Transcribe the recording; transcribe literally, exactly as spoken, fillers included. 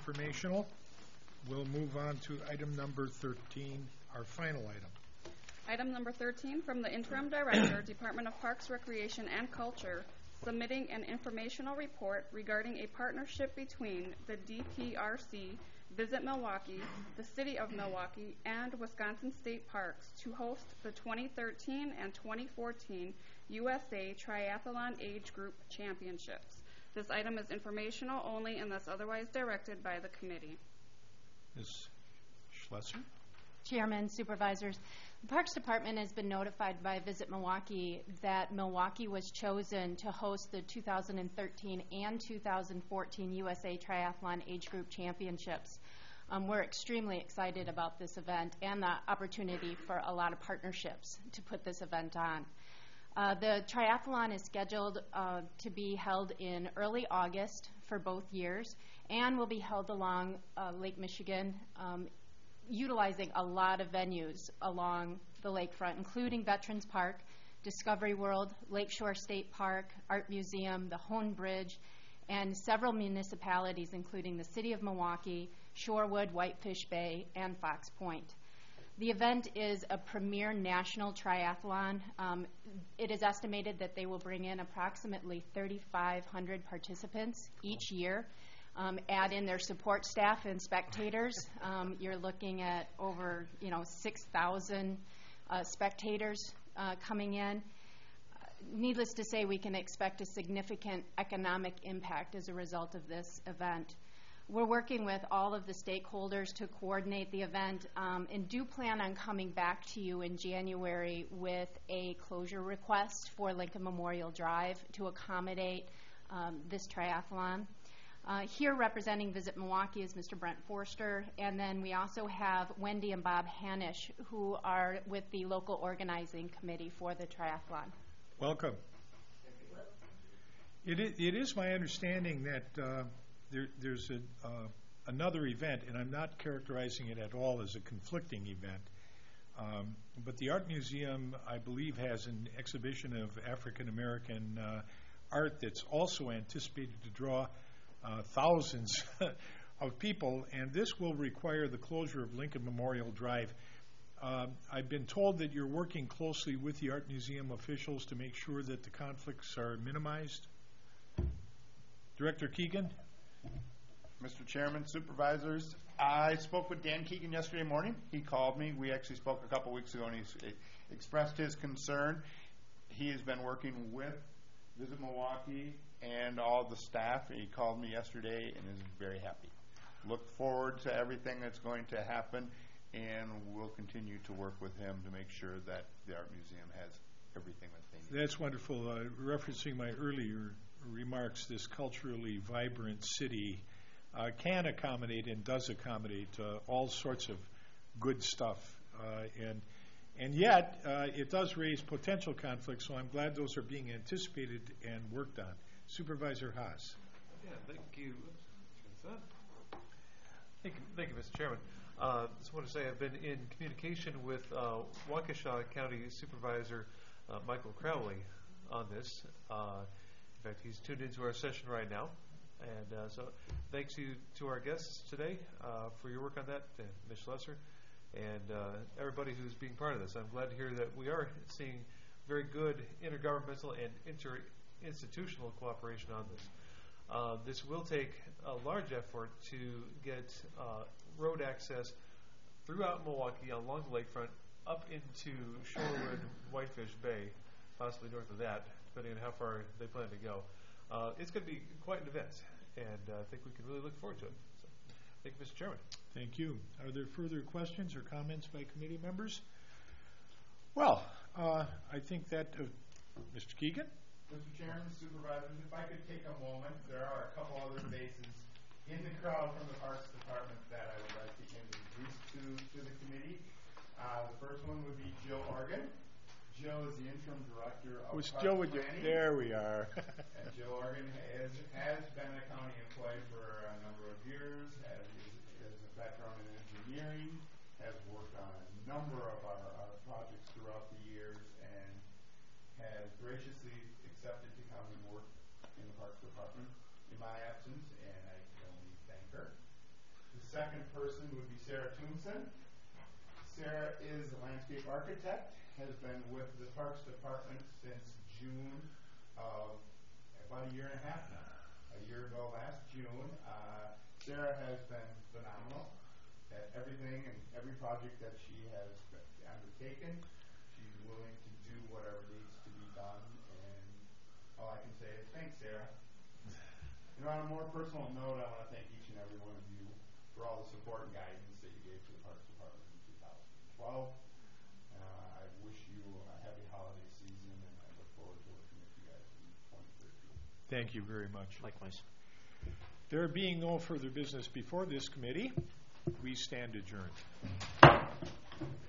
informational. We'll move on to item number thirteen, our final item. Item number thirteen, from the Interim Director, Department of Parks, Recreation, and Culture, submitting an informational report regarding a partnership between the D P R C, Visit Milwaukee, the City of Milwaukee, and Wisconsin State Parks to host the twenty thirteen and twenty fourteen U S A Triathlon Age Group Championships. This item is informational only unless otherwise directed by the committee. Miz Schlesser? Chairman, Supervisors, the Parks Department has been notified by Visit Milwaukee that Milwaukee was chosen to host the two thousand thirteen and two thousand fourteen U S A Triathlon Age Group Championships. Um, we're extremely excited about this event and the opportunity for a lot of partnerships to put this event on. Uh, the triathlon is scheduled uh, to be held in early August for both years and will be held along uh, Lake Michigan, um, utilizing a lot of venues along the lakefront, including Veterans Park, Discovery World, Lakeshore State Park, Art Museum, the Hone Bridge, and several municipalities, including the City of Milwaukee, Shorewood, Whitefish Bay, and Fox Point. The event is a premier national triathlon. Um, it is estimated that they will bring in approximately thirty-five hundred participants each year. Um, add in their support staff and spectators, um, you're looking at over, you know, six thousand uh, spectators uh, coming in. Uh, needless to say, we can expect a significant economic impact as a result of this event. We're working with all of the stakeholders to coordinate the event um, and do plan on coming back to you in January with a closure request for Lincoln Memorial Drive to accommodate um, this triathlon. Uh, here representing Visit Milwaukee is Mister Brent Forster, and then we also have Wendy and Bob Hanisch, who are with the local organizing committee for the triathlon. Welcome. It is, it is my understanding that uh, there, there's a, uh, another event, and I'm not characterizing it at all as a conflicting event, um, but the Art Museum, I believe, has an exhibition of African American uh, art that's also anticipated to draw Uh, thousands of people, and this will require the closure of Lincoln Memorial Drive. Uh, I've been told that you're working closely with the Art Museum officials to make sure that the conflicts are minimized. Director Keegan? Mister Chairman, Supervisors, I spoke with Dan Keegan yesterday morning. He called me. We actually spoke a couple weeks ago, and he expressed his concern. He has been working with Visit Milwaukee and all the staff. He called me yesterday and is very happy. Look forward to everything that's going to happen, and we'll continue to work with him to make sure that the Art Museum has everything that they need. That's wonderful. Uh, referencing my earlier remarks, this culturally vibrant city uh, can accommodate and does accommodate uh, all sorts of good stuff. Uh, and And yet, uh, it does raise potential conflicts, so I'm glad those are being anticipated and worked on. Supervisor Haas. Yeah, thank you. Thank you, thank you, Mister Chairman. I uh, just want to say I've been in communication with uh, Waukesha County Supervisor uh, Michael Crowley on this. Uh, in fact, he's tuned into our session right now. And uh, so thanks to, to our guests today uh, for your work on that, uh, Miz Schlesser, and uh, everybody who's being part of this. I'm glad to hear that we are seeing very good intergovernmental and inter-institutional cooperation on this. Uh, this will take a large effort to get uh, road access throughout Milwaukee along the lakefront up into Shorewood, Whitefish Bay, possibly north of that, depending on how far they plan to go. Uh, it's going to be quite an event, and uh, I think we can really look forward to it. So, thank you, Mister Chairman. Thank you. Are there further questions or comments by committee members? Well, uh, I think that, uh, Mister Keegan? Mister Chairman, Supervisors, if I could take a moment, there are a couple other faces in the crowd from the Parks Department that I would like to introduce to, to the committee. Uh, the first one would be Joe Argan. Joe is the interim director of Who's Parks Joe with you? Planning. There we are. And Joe Argan has, has been a county employee for a number of years, has, is, is a background in engineering, has worked on a number of our, our projects throughout the years, and has graciously accepted to come and work in the Parks Department in my absence, and I can only thank her. person would be Sarah Toomson. Sarah is a landscape architect, has been with the Parks Department since June of about a year and a half now. A year ago last June. Uh, Sarah has been phenomenal at everything and every project that she has undertaken. She's willing to do whatever needs to be done, and all I can say is thanks, Sarah. You know, on a more personal note, I want to thank each and every one of you for all the support and guidance that you gave to the Parks Department in two thousand twelve. Uh, I wish you a happy holiday season, and I look forward to working with you guys in twenty thirteen. Thank you very much. Likewise. There being no further business before this committee, we stand adjourned.